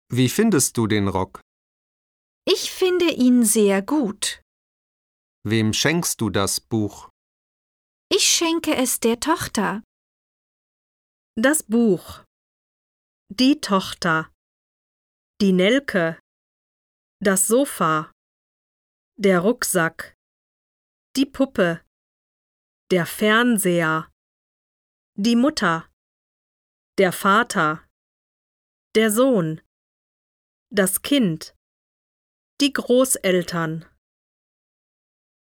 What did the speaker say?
Wie findest du den Rock? Ich finde ihn sehr gut. Wem schenkst du das Buch? Ich schenke es der Tochter. Das Buch. Die Tochter. Die Nelke. Das Sofa. Der Rucksack. Die Puppe. Der Fernseher. Die Mutter. Der Vater. Der Sohn. Das Kind. Die Großeltern.